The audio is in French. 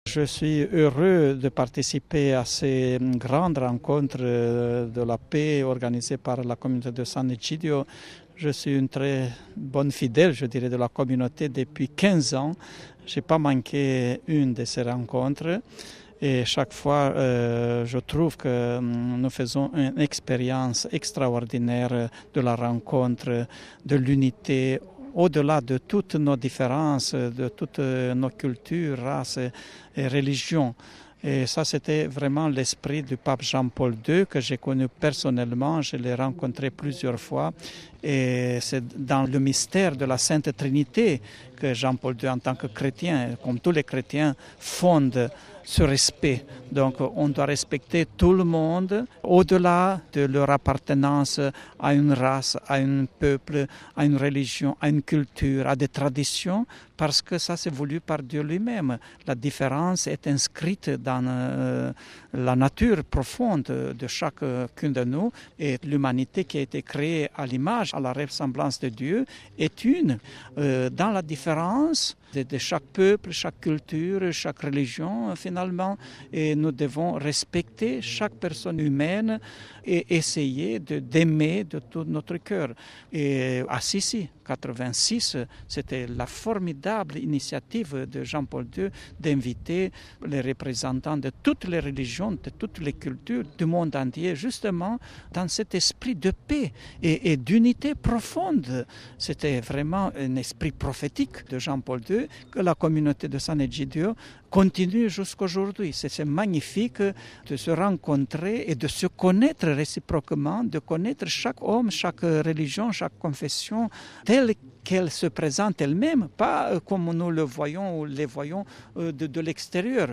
Je suis heureux de participer à ces grandes rencontres de la paix organisées par la communauté de San Egidio. Je suis une très bonne fidèle, je dirais, de la communauté depuis 15 ans. Je n'ai pas manqué une de ces rencontres. Et chaque fois, je trouve que nous faisons une expérience extraordinaire de la rencontre, de l'unité, au-delà de toutes nos différences, de toutes nos cultures, races et religions. Et ça, c'était vraiment l'esprit du pape Jean-Paul II que j'ai connu personnellement. Je l'ai rencontré plusieurs fois. Et c'est dans le mystère de la Sainte Trinité que Jean-Paul II, en tant que chrétien, comme tous les chrétiens, fonde ce respect. Donc, on doit respecter tout le monde, au-delà de leur appartenance à une race, à un peuple, à une religion, à une culture, à des traditions, parce que ça, c'est voulu par Dieu lui-même. La différence est inscrite dans la nature profonde de chacun de nous, et l'humanité qui a été créée à l'image, à la ressemblance de Dieu, est une. Dans la différence de chaque peuple, chaque culture, chaque religion, finalement, et nous devons respecter chaque personne humaine et essayer d'aimer de tout notre cœur. Et à Assisi, 86, c'était la formidable initiative de Jean-Paul II d'inviter les représentants de toutes les religions, de toutes les cultures du monde entier, justement dans cet esprit de paix et d'unité profonde. C'était vraiment un esprit prophétique de Jean-Paul II que la communauté de San Egidio continue jusqu'aujourd'hui. C'est magnifique de se rencontrer et de se connaître réciproquement, de connaître chaque homme, chaque religion, chaque confession, telle qu'elle se présente elle-même, pas comme nous le voyons ou les voyons de l'extérieur.